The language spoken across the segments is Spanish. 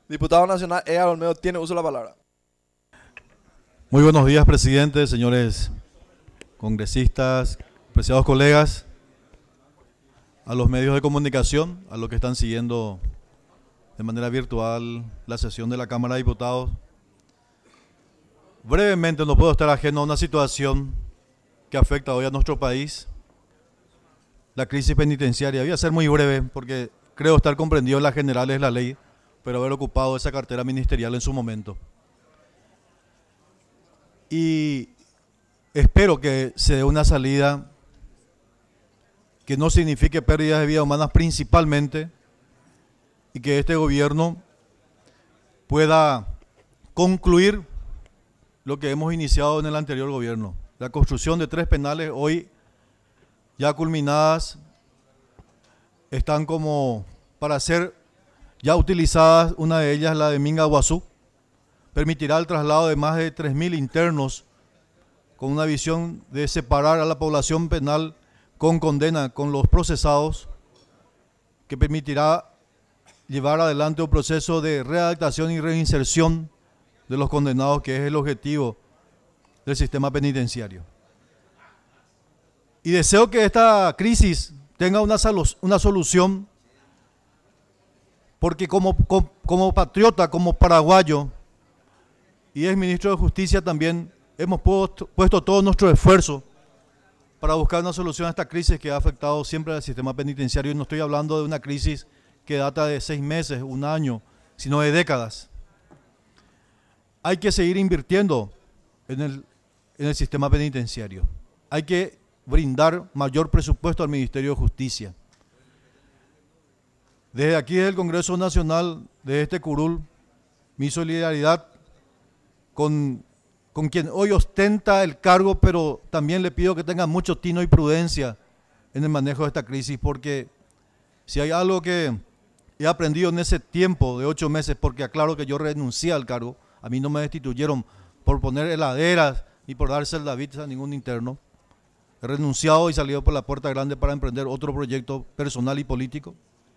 Diputado Nacional Edgar Olmedo tiene uso de la palabra. Muy buenos días, presidente, señores congresistas, apreciados colegas, a los medios de comunicación, a los que están siguiendo de manera virtual la sesión de la Cámara de Diputados. Brevemente, no puedo estar ajeno a una situación que afecta hoy a nuestro país, la crisis penitenciaria. Voy a ser muy breve porque creo estar comprendido en las generales de la ley, pero haber ocupado esa cartera ministerial en su momento. Y espero que se dé una salida que no signifique pérdidas de vidas humanas principalmente, y que este gobierno pueda concluir lo que hemos iniciado en el anterior gobierno. La construcción de 3 penales hoy ya culminadas, están como para ser ya utilizadas. Una de ellas, la de Minga Guazú, permitirá el traslado de más de 3.000 internos con una visión de separar a la población penal con condena, con los procesados, que permitirá llevar adelante un proceso de readaptación y reinserción de los condenados, que es el objetivo del sistema penitenciario. Y deseo que esta crisis tenga una solución, porque como patriota, como paraguayo, y es ministro de Justicia también, hemos puesto todo nuestro esfuerzo para buscar una solución a esta crisis que ha afectado siempre al sistema penitenciario. Y no estoy hablando de una crisis que data de 6 meses, 1 año, sino de décadas. Hay que seguir invirtiendo en el sistema penitenciario. Hay que brindar mayor presupuesto al Ministerio de Justicia. Desde aquí, desde el Congreso Nacional, de este curul, mi solidaridad con quien hoy ostenta el cargo, pero también le pido que tenga mucho tino y prudencia en el manejo de esta crisis, porque si hay algo que he aprendido en ese tiempo de 8 meses, porque aclaro que yo renuncié al cargo, a mí no me destituyeron por poner heladeras ni por dar celdavites a ningún interno. He renunciado y salido por la puerta grande para emprender otro proyecto personal y político.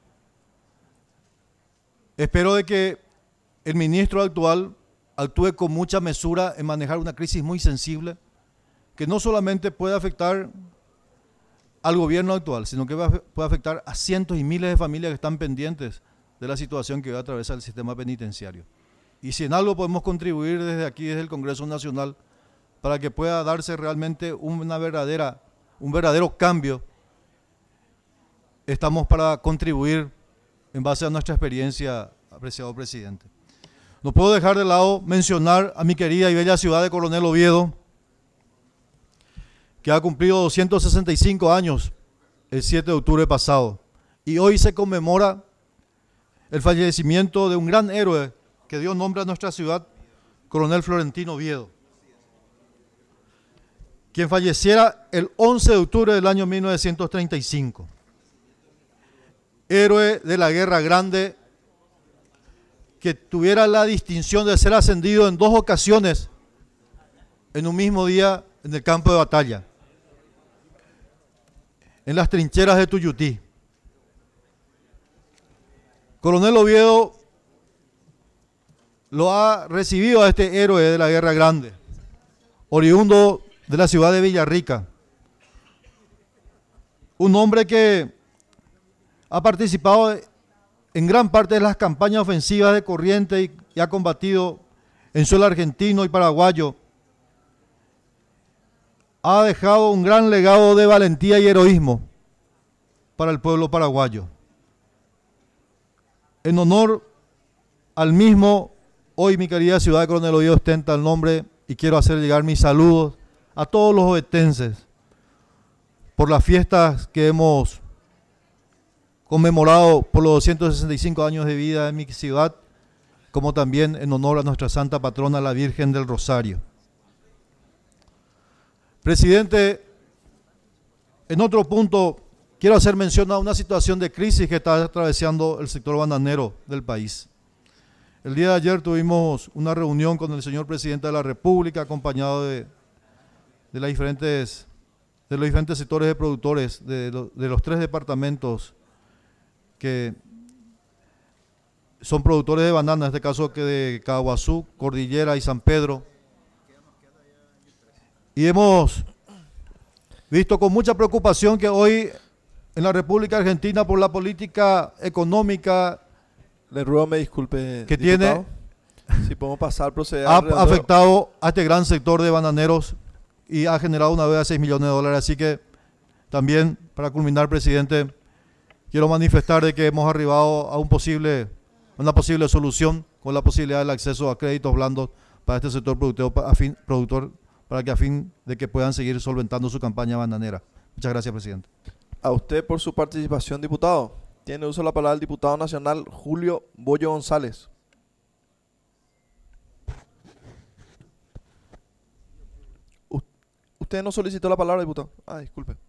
Espero de que el ministro actual actúe con mucha mesura en manejar una crisis muy sensible, que no solamente puede afectar al gobierno actual, sino que puede afectar a cientos y miles de familias que están pendientes de la situación que va a atravesar el sistema penitenciario. Y si en algo podemos contribuir desde aquí, desde el Congreso Nacional, para que pueda darse realmente un verdadero cambio, estamos para contribuir en base a nuestra experiencia, apreciado presidente. No puedo dejar de lado mencionar a mi querida y bella ciudad de Coronel Oviedo, que ha cumplido 265 años el 7 de octubre pasado. Y hoy se conmemora el fallecimiento de un gran héroe que dio nombre a nuestra ciudad, Coronel Florentino Oviedo, quien falleciera el 11 de octubre del año 1935. Héroe de la Guerra Grande, que tuviera la distinción de ser ascendido en 2 ocasiones en un mismo día en el campo de batalla, en las trincheras de Tuyutí. Coronel Oviedo lo ha recibido a este héroe de la Guerra Grande, oriundo de la ciudad de Villarrica, un hombre que ha participado en gran parte de las campañas ofensivas de Corrientes y ha combatido en suelo argentino y paraguayo. Ha dejado un gran legado de valentía y heroísmo para el pueblo paraguayo. En honor al mismo, hoy mi querida ciudad de Coronel Oviedo ostenta el nombre, y quiero hacer llegar mis saludos a todos los ovetenses por las fiestas que hemos conmemorado por los 265 años de vida de mi ciudad, como también en honor a nuestra santa patrona, la Virgen del Rosario. Presidente, en otro punto quiero hacer mención a una situación de crisis que está atravesando el sector bananero del país. El día de ayer tuvimos una reunión con el señor presidente de la República, acompañado de los diferentes sectores de productores de los 3 departamentos que son productores de banana, en este caso que de Caguazú, Cordillera y San Pedro. Y hemos visto con mucha preocupación que hoy en la República Argentina, por la política económica Le ruego me disculpe, que diputado. Si podemos pasar, proceder ha al redondeo. afectado a este gran sector de bananeros y ha generado una deuda de 6 millones de dólares. Así que también, para culminar, presidente, quiero manifestar de que hemos arribado a una posible solución con la posibilidad del acceso a créditos blandos para este sector productor, para que a fin de que puedan seguir solventando su campaña bananera. Muchas gracias, presidente. A usted por su participación, diputado. Tiene uso de la palabra el diputado nacional Julio Bollo González. Usted no solicitó la palabra, diputado. Ah, disculpe.